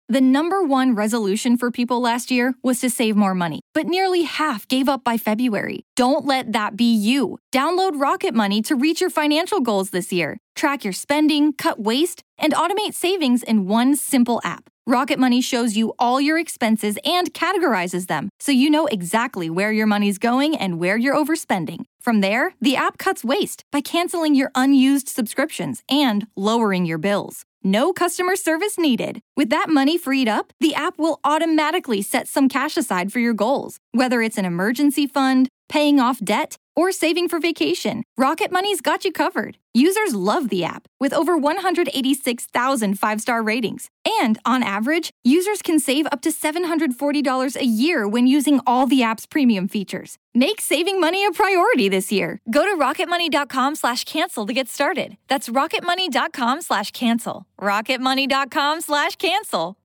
The number one resolution for people last year was to save more money, but nearly half gave up by February. Don't let that be you. Download Rocket Money to reach your financial goals this year. Track your spending, cut waste, and automate savings in one simple app. Rocket Money shows you all your expenses and categorizes them, so you know exactly where your money's going and where you're overspending. From there, the app cuts waste by canceling your unused subscriptions and lowering your bills. No customer service needed. With that money freed up, the app will automatically set some cash aside for your goals. Whether it's an emergency fund, paying off debt, or saving for vacation, Rocket Money's got you covered. Users love the app, with over 186,000 five-star ratings. And on average, users can save up to $740 a year when using all the app's premium features. Make saving money a priority this year. Go to rocketmoney.com/cancel to get started. That's rocketmoney.com/cancel. rocketmoney.com/cancel.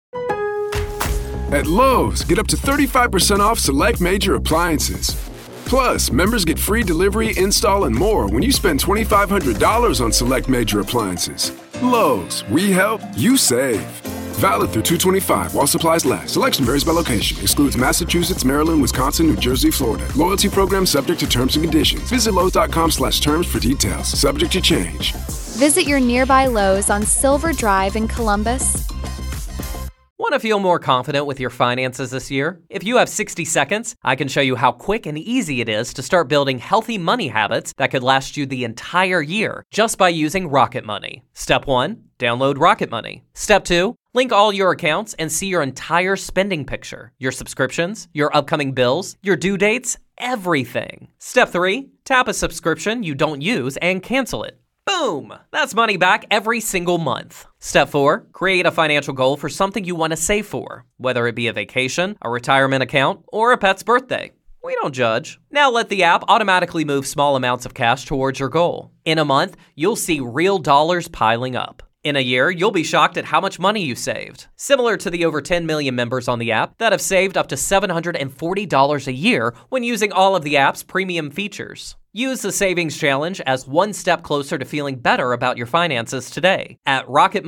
At Lowe's, get up to 35% off select major appliances. Plus, members get free delivery, install, and more when you spend $2,500 on select major appliances. Lowe's, we help, you save. Valid through 2/25 while supplies last. Selection varies by location. Excludes Massachusetts, Maryland, Wisconsin, New Jersey, Florida. Loyalty program subject to terms and conditions. Visit Lowe's.com/terms for details. Subject to change. Visit your nearby Lowe's on Silver Drive in Columbus. Want to feel more confident with your finances this year? If you have 60 seconds, I can show you how quick and easy it is to start building healthy money habits that could last you the entire year just by using Rocket Money. Step 1, download Rocket Money. Step 2, link all your accounts and see your entire spending picture, your subscriptions, your upcoming bills, your due dates, everything. Step 3, tap a subscription you don't use and cancel it. Boom! That's money back every single month. Step 4, create a financial goal for something you want to save for, whether it be a vacation, a retirement account, or a pet's birthday. We don't judge. Now let the app automatically move small amounts of cash towards your goal. In a month, you'll see real dollars piling up. In a year, you'll be shocked at how much money you saved. Similar to the over 10 million members on the app that have saved up to $740 a year when using all of the app's premium features. Use the Savings Challenge as one step closer to feeling better about your finances today at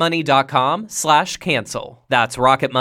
rocketmoney.com/cancel. That's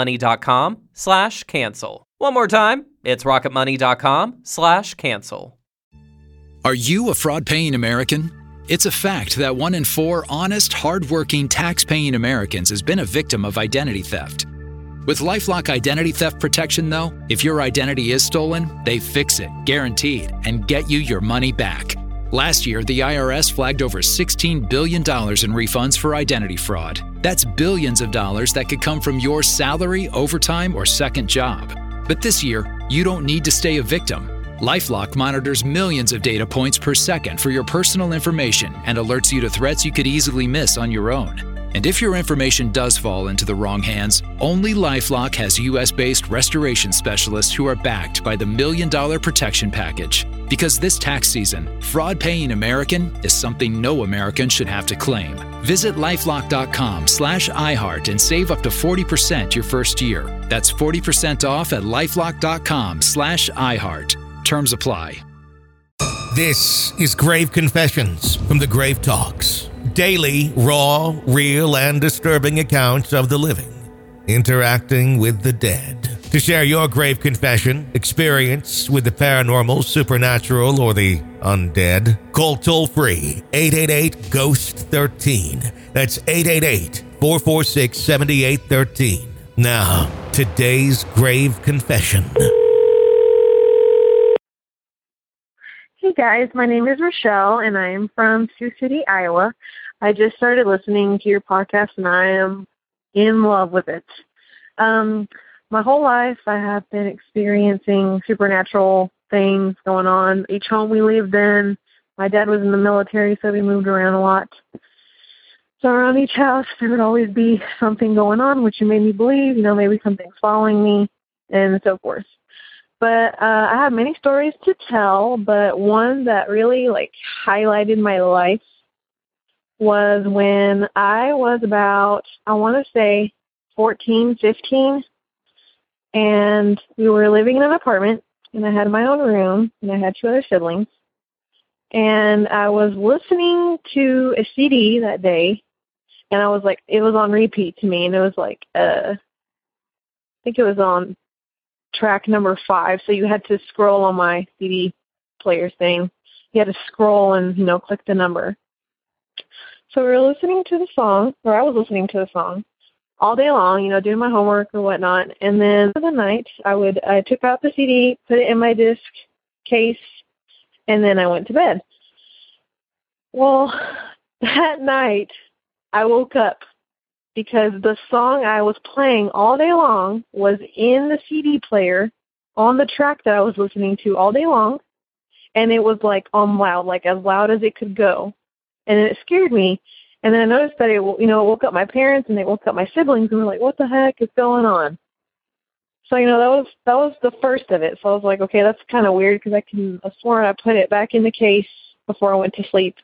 rocketmoney.com/cancel. One more time, it's rocketmoney.com/cancel. Are you a fraud-paying American? It's a fact that 1 in 4 honest, hard-working, tax-paying Americans has been a victim of identity theft. With LifeLock Identity Theft Protection, though, if your identity is stolen, they fix it, guaranteed, and get you your money back. Last year, the IRS flagged over $16 billion in refunds for identity fraud. That's billions of dollars that could come from your salary, overtime, or second job. But this year, you don't need to stay a victim. LifeLock monitors millions of data points per second for your personal information and alerts you to threats you could easily miss on your own. And if your information does fall into the wrong hands, only LifeLock has US-based restoration specialists who are backed by the $1 Million Protection Package. Because this tax season, fraud-paying American is something no American should have to claim. Visit LifeLock.com/iHeart and save up to 40% your first year. That's 40% off at LifeLock.com/iHeart. Terms apply. This is Grave Confessions from the Grave Talks. Daily, raw, real, and disturbing accounts of the living interacting with the dead. To share your grave confession, experience with the paranormal, supernatural, or the undead, call toll-free 888-GHOST-13. That's 888-446-7813. Now, today's grave confession. Hey guys, my name is Rochelle and I am from Sioux City, Iowa. I just started listening to your podcast and I am in love with it. My whole life I have been experiencing supernatural things going on. Each home we lived in, my dad was in the military, so we moved around a lot. So around each house there would always be something going on, which made me believe, maybe something's following me and so forth. But I have many stories to tell, but one that really highlighted my life was when I was about, 14, 15, and we were living in an apartment, and I had my own room, and I had 2 other siblings, and I was listening to a CD that day, and I was it was on repeat to me, and it was think it was on track number 5. So you had to scroll on my CD player thing. You had to scroll and, click the number. So we were listening to the song, or I was listening to the song all day long, doing my homework or whatnot. And then for the night, I took out the CD, put it in my disc case, and then I went to bed. Well, that night, I woke up because the song I was playing all day long was in the CD player on the track that I was listening to all day long, and it was like on loud, like as loud as it could go. And then it scared me. And then I noticed that it woke up my parents and it woke up my siblings, and were like, what the heck is going on? So, that was the first of it. So I was like, okay, that's kind of weird, because I sworn I put it back in the case before I went to sleep,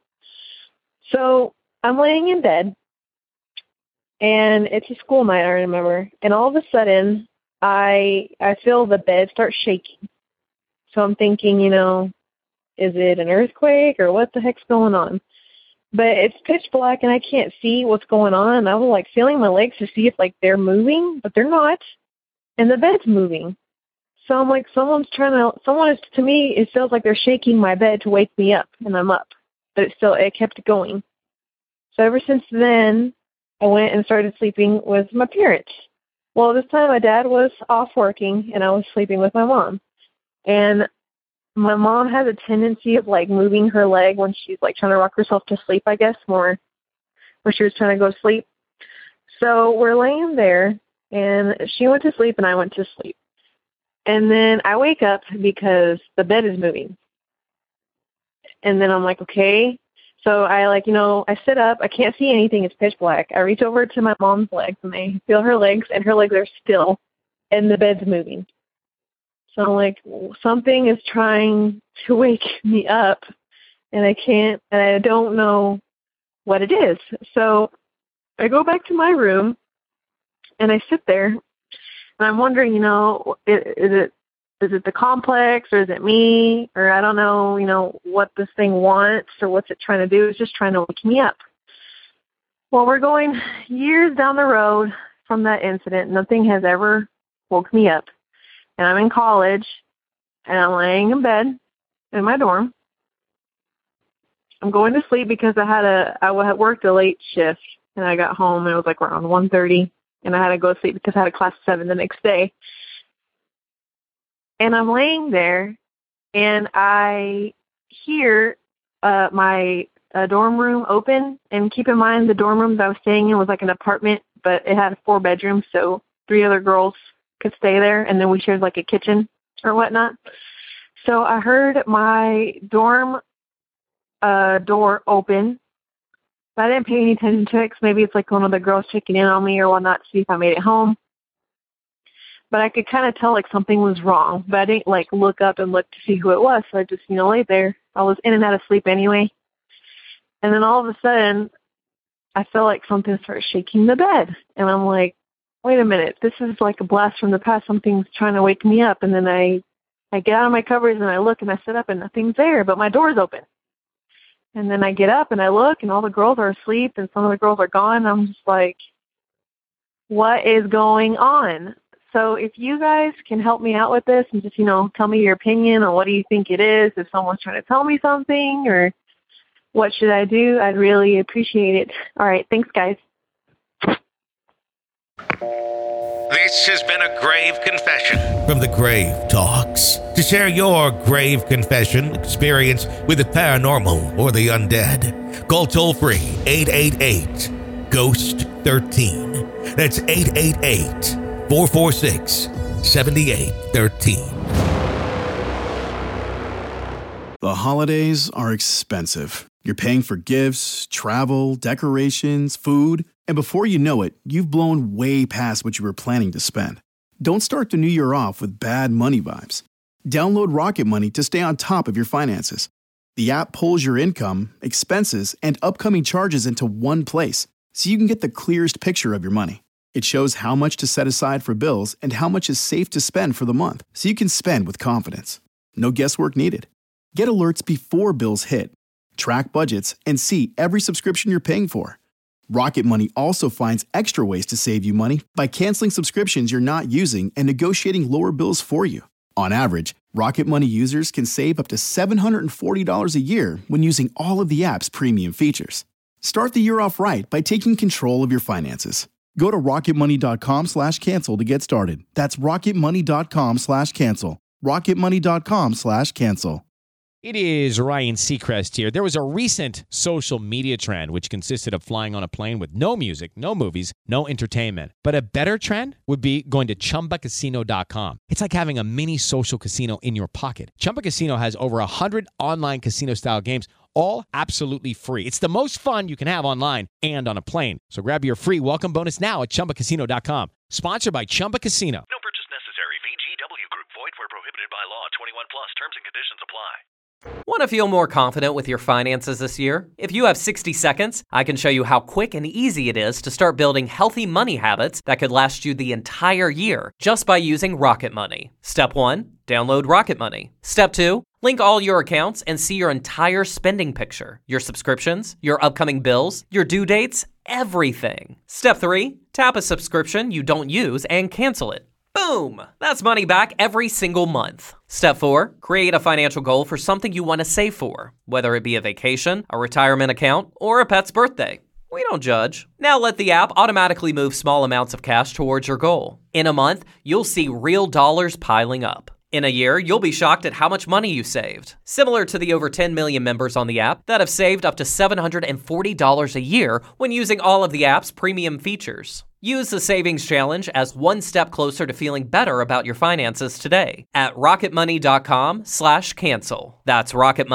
So I'm laying in bed, and it's a school night, I remember. And all of a sudden, I feel the bed start shaking. So I'm thinking, is it an earthquake or what the heck's going on? But it's pitch black and I can't see what's going on. And I was like feeling my legs to see if they're moving, but they're not. And the bed's moving. So I'm like, to me, it feels like they're shaking my bed to wake me up, and I'm up. But it kept going. So ever since then, I went and started sleeping with my parents. Well, this time my dad was off working, and I was sleeping with my mom. And my mom has a tendency of moving her leg when she's trying to rock herself to sleep, I guess, more when she was trying to go to sleep. So we're laying there, and she went to sleep and I went to sleep. And then I wake up because the bed is moving. And then I'm like, okay. So I sit up. I can't see anything. It's pitch black. I reach over to my mom's legs, and I feel her legs, and her legs are still, and the bed's moving. So I'm like, something is trying to wake me up, and I don't know what it is. So I go back to my room, and I sit there, and I'm wondering, is it the complex, or is it me, or I don't know, what this thing wants or what's it trying to do. It's just trying to wake me up. Well, we're going years down the road from that incident. Nothing has ever woke me up. And I'm in college, and I'm laying in bed in my dorm. I'm going to sleep because I had worked a late shift, and I got home, and it was around 1:30, and I had to go to sleep because I had a class at 7 the next day. And I'm laying there, and I hear my dorm room open. And keep in mind, the dorm room that I was staying in was an apartment, but it had 4 bedrooms, so 3 other girls could stay there, and then we shared a kitchen or whatnot. So I heard my dorm door open, but I didn't pay any attention to it, 'cause maybe it's one of the girls checking in on me or whatnot to see if I made it home. But I could kind of tell something was wrong, but I didn't look up and look to see who it was. So I just laid there. I was in and out of sleep anyway. And then all of a sudden, I felt like something started shaking the bed, and I'm like, wait a minute, this is a blast from the past. Something's trying to wake me up. And then I get out of my covers, and I look, and I sit up, and nothing's there, but my door's open. And then I get up, and I look, and all the girls are asleep, and some of the girls are gone. And I'm just like, what is going on? So if you guys can help me out with this and just, tell me your opinion on what do you think it is, if someone's trying to tell me something, or what should I do, I'd really appreciate it. All right. Thanks, guys. This has been a grave confession from the Grave Talks. To share your grave confession experience with the paranormal or the undead, call toll-free 888-GHOST-13. That's 888-446-7813. The holidays are expensive. You're paying for gifts, travel, decorations, food, and before you know it, you've blown way past what you were planning to spend. Don't start the new year off with bad money vibes. Download Rocket Money to stay on top of your finances. The app pulls your income, expenses, and upcoming charges into one place, so you can get the clearest picture of your money. It shows how much to set aside for bills and how much is safe to spend for the month, so you can spend with confidence. No guesswork needed. Get alerts before bills hit. Track budgets and see every subscription you're paying for. Rocket Money also finds extra ways to save you money by canceling subscriptions you're not using and negotiating lower bills for you. On average, Rocket Money users can save up to $740 a year when using all of the app's premium features. Start the year off right by taking control of your finances. Go to rocketmoney.com/cancel to get started. That's rocketmoney.com/cancel. rocketmoney.com/cancel. It is Ryan Seacrest here. There was a recent social media trend which consisted of flying on a plane with no music, no movies, no entertainment. But a better trend would be going to ChumbaCasino.com. It's like having a mini social casino in your pocket. Chumba Casino has over 100 online casino-style games, all absolutely free. It's the most fun you can have online and on a plane. So grab your free welcome bonus now at ChumbaCasino.com. Sponsored by Chumba Casino. No purchase necessary. VGW Group. Void where prohibited by law. 21 plus. Terms and conditions apply. Want to feel more confident with your finances this year? If you have 60 seconds, I can show you how quick and easy it is to start building healthy money habits that could last you the entire year just by using Rocket Money. Step 1, download Rocket Money. Step 2, link all your accounts and see your entire spending picture, your subscriptions, your upcoming bills, your due dates, everything. Step 3, tap a subscription you don't use and cancel it. Boom! That's money back every single month. Step 4, create a financial goal for something you want to save for, whether it be a vacation, a retirement account, or a pet's birthday. We don't judge. Now let the app automatically move small amounts of cash towards your goal. In a month, you'll see real dollars piling up. In a year, you'll be shocked at how much money you saved. Similar to the over 10 million members on the app that have saved up to $740 a year when using all of the app's premium features. Use the Savings Challenge as one step closer to feeling better about your finances today at rocketmoney.com/cancel. That's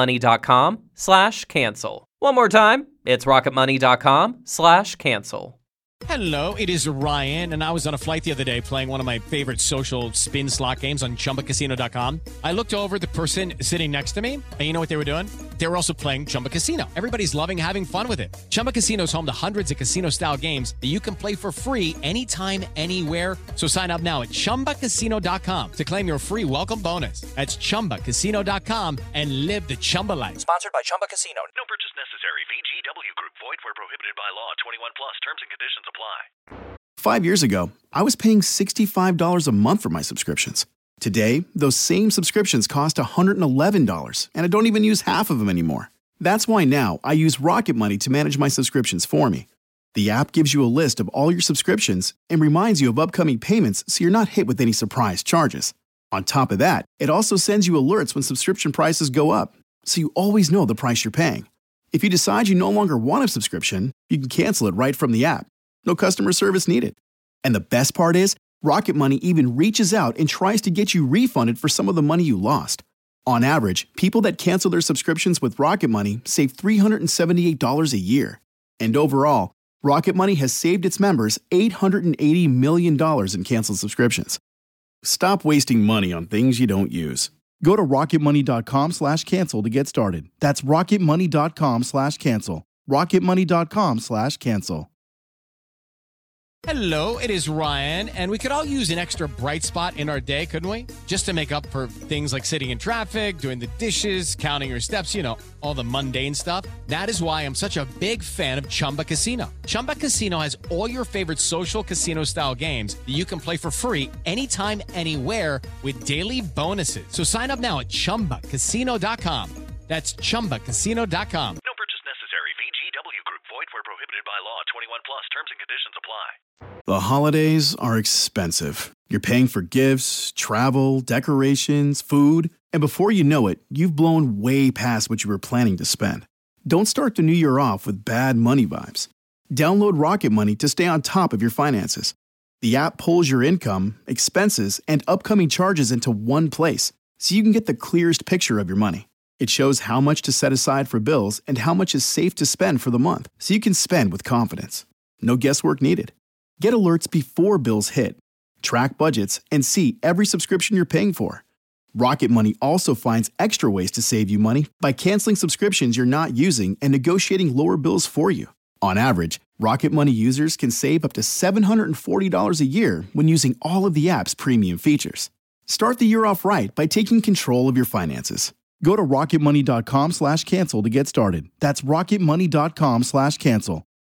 rocketmoney.com/cancel. One more time, it's rocketmoney.com/cancel. Hello, it is Ryan, and I was on a flight the other day playing one of my favorite social spin slot games on ChumbaCasino.com. I looked over at the person sitting next to me, and you know what they were doing? They were also playing Chumba Casino. Everybody's loving having fun with it. Chumba Casino is home to hundreds of casino-style games that you can play for free anytime, anywhere. So sign up now at ChumbaCasino.com to claim your free welcome bonus. That's ChumbaCasino.com and live the Chumba life. Sponsored by Chumba Casino. No purchase necessary. VGW Group. Void where prohibited by law. 21 plus. Terms and conditions apply. 5 years ago, I was paying $65 a month for my subscriptions. Today, those same subscriptions cost $111, and I don't even use half of them anymore. That's why now I use Rocket Money to manage my subscriptions for me. The app gives you a list of all your subscriptions and reminds you of upcoming payments so you're not hit with any surprise charges. On top of that, it also sends you alerts when subscription prices go up, so you always know the price you're paying. If you decide you no longer want a subscription, you can cancel it right from the app. No customer service needed. And the best part is, Rocket Money even reaches out and tries to get you refunded for some of the money you lost. On average, people that cancel their subscriptions with Rocket Money save $378 a year. And overall, Rocket Money has saved its members $880 million in canceled subscriptions. Stop wasting money on things you don't use. Go to rocketmoney.com/cancel to get started. That's rocketmoney.com/cancel. rocketmoney.com/cancel. Hello, it is Ryan, and we could all use an extra bright spot in our day, couldn't we? Just to make up for things like sitting in traffic, doing the dishes, counting your steps, you know, all the mundane stuff. That is why I'm such a big fan of Chumba Casino. Chumba Casino has all your favorite social casino-style games that you can play for free anytime, anywhere with daily bonuses. So sign up now at ChumbaCasino.com. That's ChumbaCasino.com. No purchase necessary. VGW Group. Void where prohibited by law. 21 plus. Terms and conditions apply. The holidays are expensive. You're paying for gifts, travel, decorations, food, and before you know it, you've blown way past what you were planning to spend. Don't start the new year off with bad money vibes. Download Rocket Money to stay on top of your finances. The app pulls your income, expenses, and upcoming charges into one place, so you can get the clearest picture of your money. It shows how much to set aside for bills and how much is safe to spend for the month, so you can spend with confidence. No guesswork needed. Get alerts before bills hit. Track budgets and see every subscription you're paying for. Rocket Money also finds extra ways to save you money by canceling subscriptions you're not using and negotiating lower bills for you. On average, Rocket Money users can save up to $740 a year when using all of the app's premium features. Start the year off right by taking control of your finances. Go to rocketmoney.com/cancel to get started. That's rocketmoney.com/cancel.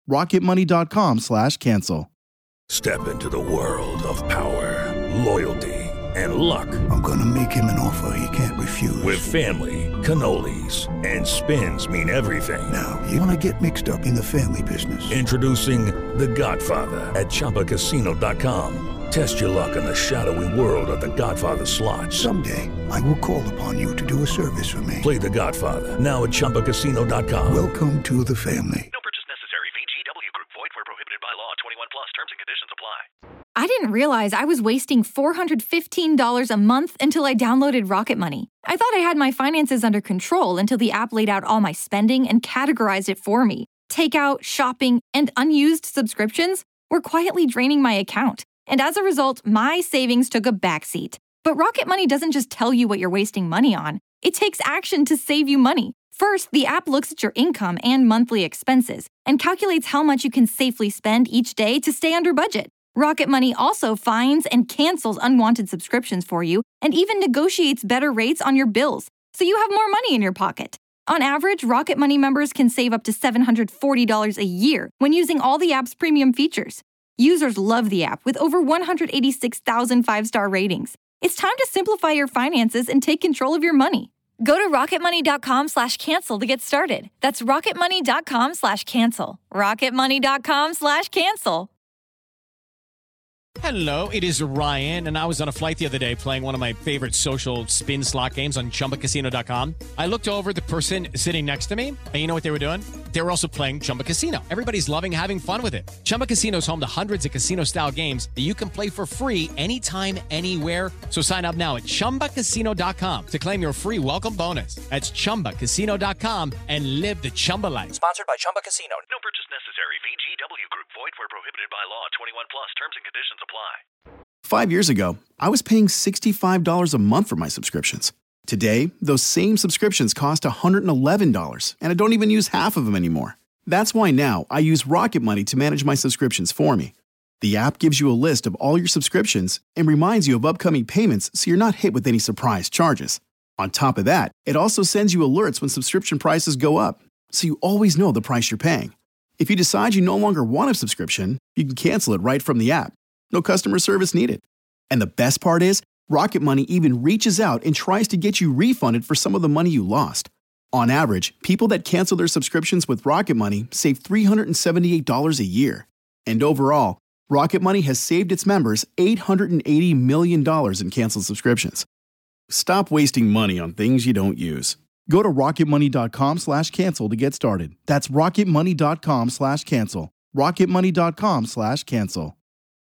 rocketmoney.com/cancel. Step into the world of power, loyalty, and luck. I'm gonna make him an offer he can't refuse. With family, cannolis, and spins mean everything. Now, you wanna get mixed up in the family business. Introducing The Godfather at ChumbaCasino.com. Test your luck in the shadowy world of The Godfather slot. Someday, I will call upon you to do a service for me. Play The Godfather now at ChumbaCasino.com. Welcome to the family. No purchase necessary. VGW Group. Void where prohibited by law. 21 plus. Terms and conditions apply. I didn't realize I was wasting $415 a month until I downloaded Rocket Money. I thought I had my finances under control until the app laid out all my spending and categorized it for me. Takeout, shopping, and unused subscriptions were quietly draining my account. And as a result, my savings took a backseat. But Rocket Money doesn't just tell you what you're wasting money on. It takes action to save you money. First, the app looks at your income and monthly expenses and calculates how much you can safely spend each day to stay under budget. Rocket Money also finds and cancels unwanted subscriptions for you and even negotiates better rates on your bills, so you have more money in your pocket. On average, Rocket Money members can save up to $740 a year when using all the app's premium features. Users love the app with over 186,000 five-star ratings. It's time to simplify your finances and take control of your money. Go to rocketmoney.com/cancel to get started. That's rocketmoney.com/cancel. rocketmoney.com/cancel. Hello, it is Ryan, and I was on a flight the other day playing one of my favorite social spin slot games on ChumbaCasino.com. I looked over at the person sitting next to me, and you know what they were doing? They were also playing Chumba Casino. Everybody's loving having fun with it. Chumba Casino is home to hundreds of casino-style games that you can play for free anytime, anywhere. So sign up now at ChumbaCasino.com to claim your free welcome bonus. That's ChumbaCasino.com and live the Chumba life. Sponsored by Chumba Casino. No purchase necessary. VGW Group. Void where prohibited by law. 21 plus. Terms and conditions apply. 5 years ago, I was paying $65 a month for my subscriptions. Today, those same subscriptions cost $111, and I don't even use half of them anymore. That's why now I use Rocket Money to manage my subscriptions for me. The app gives you a list of all your subscriptions and reminds you of upcoming payments so you're not hit with any surprise charges. On top of that, it also sends you alerts when subscription prices go up, so you always know the price you're paying. If you decide you no longer want a subscription, you can cancel it right from the app. No customer service needed. And the best part is, Rocket Money even reaches out and tries to get you refunded for some of the money you lost. On average, people that cancel their subscriptions with Rocket Money save $378 a year. And overall, Rocket Money has saved its members $880 million in canceled subscriptions. Stop wasting money on things you don't use. Go to rocketmoney.com/cancel to get started. That's rocketmoney.com/cancel. rocketmoney.com/cancel.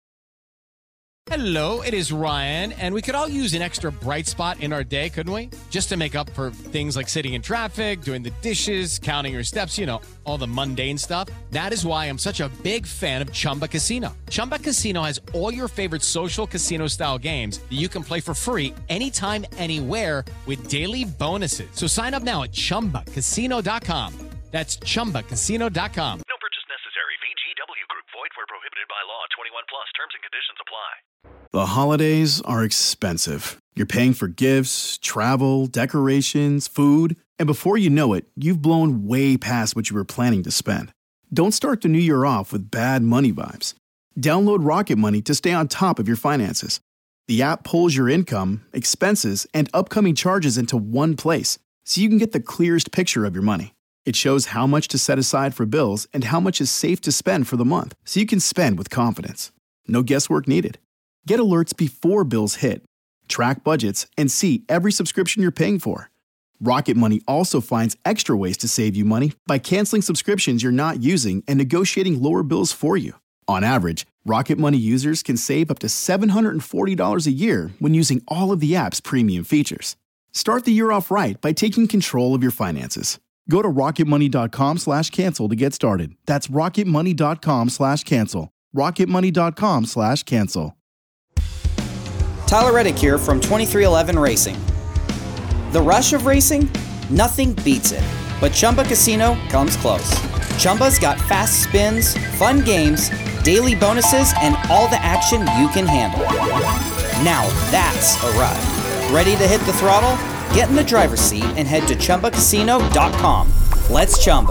Hello, it is Ryan, and we could all use an extra bright spot in our day, couldn't we? Just to make up for things like sitting in traffic, doing the dishes, counting your steps, you know, all the mundane stuff. That is why I'm such a big fan of Chumba Casino. Chumba Casino has all your favorite social casino-style games that you can play for free anytime, anywhere with daily bonuses. So sign up now at ChumbaCasino.com. That's ChumbaCasino.com. No purchase necessary. VGW Group. Void where prohibited by law. 21 plus. Terms and conditions apply. The holidays are expensive. You're paying for gifts, travel, decorations, food, and before you know it, you've blown way past what you were planning to spend. Don't start the new year off with bad money vibes. Download Rocket Money to stay on top of your finances. The app pulls your income, expenses, and upcoming charges into one place, so you can get the clearest picture of your money. It shows how much to set aside for bills and how much is safe to spend for the month, so you can spend with confidence. No guesswork needed. Get alerts before bills hit, track budgets, and see every subscription you're paying for. Rocket Money also finds extra ways to save you money by canceling subscriptions you're not using and negotiating lower bills for you. On average, Rocket Money users can save up to $740 a year when using all of the app's premium features. Start the year off right by taking control of your finances. Go to rocketmoney.com/cancel to get started. That's rocketmoney.com/cancel. rocketmoney.com/cancel. Tyler Reddick here from 2311 Racing. The rush of racing? Nothing beats it. But Chumba Casino comes close. Chumba's got fast spins, fun games, daily bonuses, and all the action you can handle. Now that's a ride. Ready to hit the throttle? Get in the driver's seat and head to ChumbaCasino.com. Let's Chumba.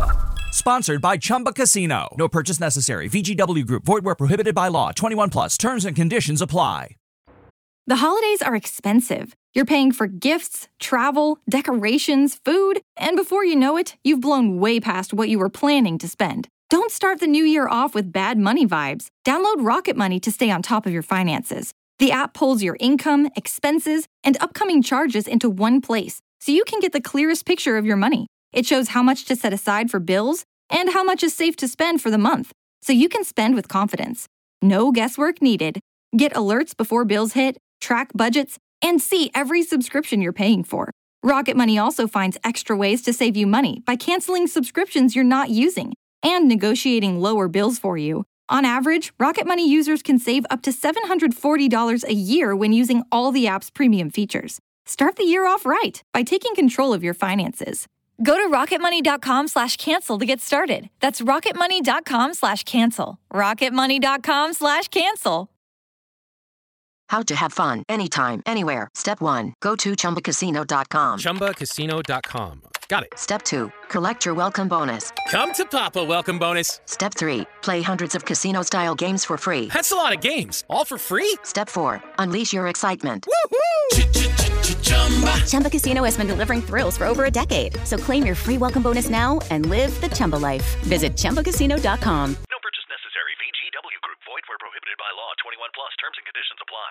Sponsored by Chumba Casino. No purchase necessary. VGW Group. Void where prohibited by law. 21 plus. Terms and conditions apply. The holidays are expensive. You're paying for gifts, travel, decorations, food, and before you know it, you've blown way past what you were planning to spend. Don't start the new year off with bad money vibes. Download Rocket Money to stay on top of your finances. The app pulls your income, expenses, and upcoming charges into one place, so you can get the clearest picture of your money. It shows how much to set aside for bills and how much is safe to spend for the month, so you can spend with confidence. No guesswork needed. Get alerts before bills hit, track budgets, and see every subscription you're paying for. Rocket Money also finds extra ways to save you money by canceling subscriptions you're not using and negotiating lower bills for you. On average, Rocket Money users can save up to $740 a year when using all the app's premium features. Start the year off right by taking control of your finances. Go to rocketmoney.com/cancel to get started. That's rocketmoney.com/cancel. rocketmoney.com/cancel. How to have fun anytime, anywhere. Step 1. Go to ChumbaCasino.com. ChumbaCasino.com. Got it. Step 2. Collect your welcome bonus. Come to Papa welcome bonus. Step 3. Play hundreds of casino-style games for free. That's a lot of games. All for free? Step 4. Unleash your excitement. Woohoo! Chumba Casino has been delivering thrills for over a decade. So claim your free welcome bonus now and live the Chumba life. Visit ChumbaCasino.com. No purchase necessary. VGW Group. Void where prohibited by law. 21 plus. Terms and conditions apply.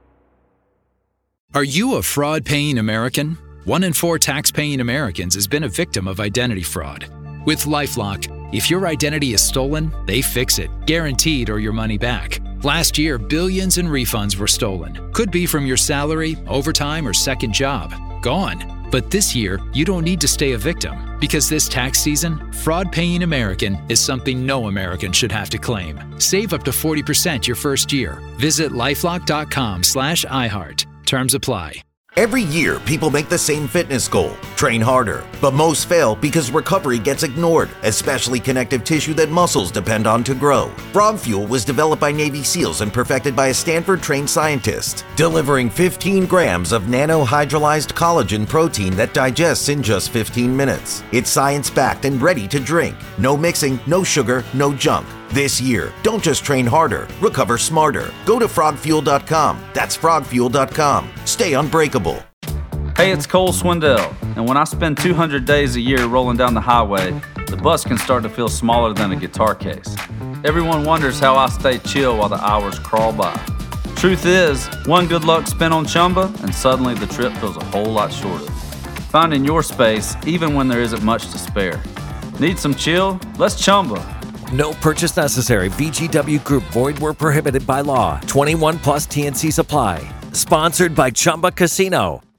Are you a fraud-paying American? 1 in 4 tax-paying Americans has been a victim of identity fraud. With LifeLock, if your identity is stolen, they fix it, guaranteed, or your money back. Last year, billions in refunds were stolen. Could be from your salary, overtime, or second job. Gone. But this year, you don't need to stay a victim, because this tax season, fraud-paying American is something no American should have to claim. Save up to 40% your first year. Visit lifelock.com/iHeart. Terms apply. Every year, people make the same fitness goal, train harder. But most fail because recovery gets ignored, especially connective tissue that muscles depend on to grow. Frog Fuel was developed by Navy SEALs and perfected by a Stanford-trained scientist, delivering 15 grams of nanohydrolyzed collagen protein that digests in just 15 minutes. It's science-backed and ready to drink. No mixing, no sugar, no junk. This year, don't just train harder, recover smarter. Go to frogfuel.com. That's frogfuel.com. Stay unbreakable. Hey, it's Cole Swindell, and when I spend 200 days a year rolling down the highway, the bus can start to feel smaller than a guitar case. Everyone wonders how I stay chill while the hours crawl by. Truth is, one good luck spent on Chumba, and suddenly the trip feels a whole lot shorter. Finding your space, even when there isn't much to spare. Need some chill? Let's Chumba. No purchase necessary. VGW Group. Void where prohibited by law. 21 plus TNCs apply. Sponsored by Chumba Casino.